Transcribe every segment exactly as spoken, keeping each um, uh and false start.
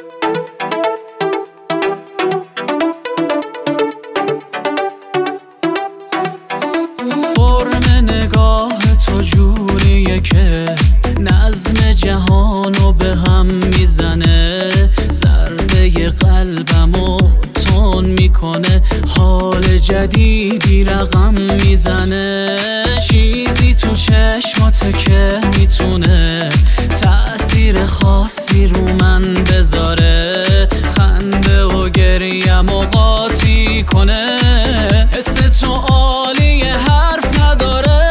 فرم نگاه تو جوریه که نظم جهانو به هم میزنه، ضربه قلبمو تون میکنه، حال جدیدی رقم میزنه. چیزی تو چشماته که میتونه تأثیر خاصی رو من بذاره، خنده و گریم و قاطی کنه. حس تو عالیه حرف نداره،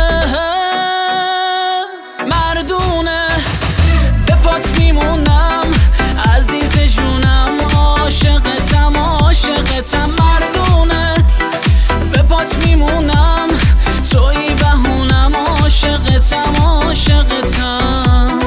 مردونه به پات میمونم عزیز جونم، عاشقتم عاشقتم. مردونه به پات میمونم توی بهونم، عاشقتم عاشقتم.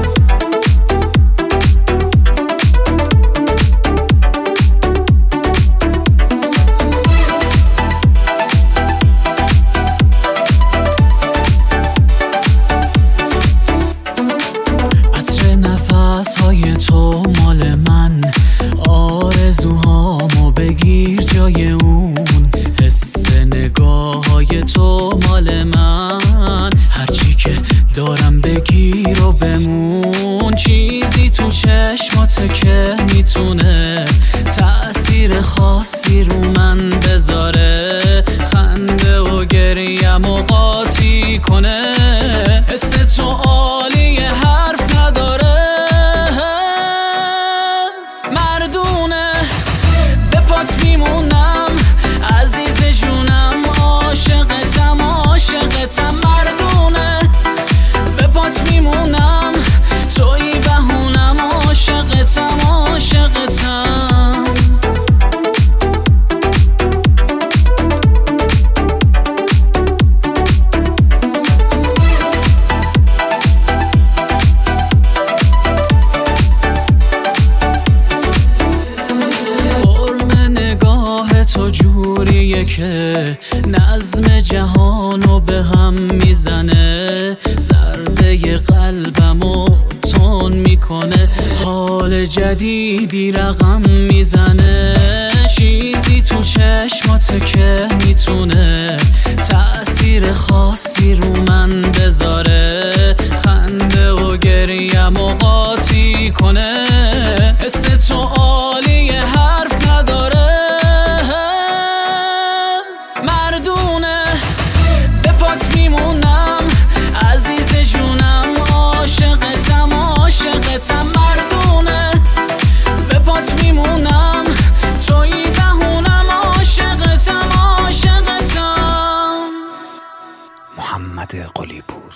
نفس های تو مال من، آرزوهامو بگیر جای اون. حس نگاه های تو مال من، هرچی که دارم بگیر و بمون. چیزی تو چشماته که میتونه تأثیر خاصی رو من بذاره، خنده و گریم و قاطی کنه. حس تو عالیه حرف نداره، میمونم عزیز جونم، عاشقتم عاشقتم. مردونه به پات میمونم توی بهونم، عاشقتم عاشقتم. تو جوریه که نظم جهانو به هم میزنه، ضربه قلبمو تون میکنه، حال جدیدی رقم میزنه. چیزی تو چشماته که میتونه تأثیر خاصی رو من بذاره، خنده و گریم و قاطی کنه. حس تو عالیه حرف نداره، میمونم عزیز جونم، عاشقتم عاشقتم. مردونه به پات میمونم توی بهونم، عاشقتم عاشقتم. محمد قلی پور.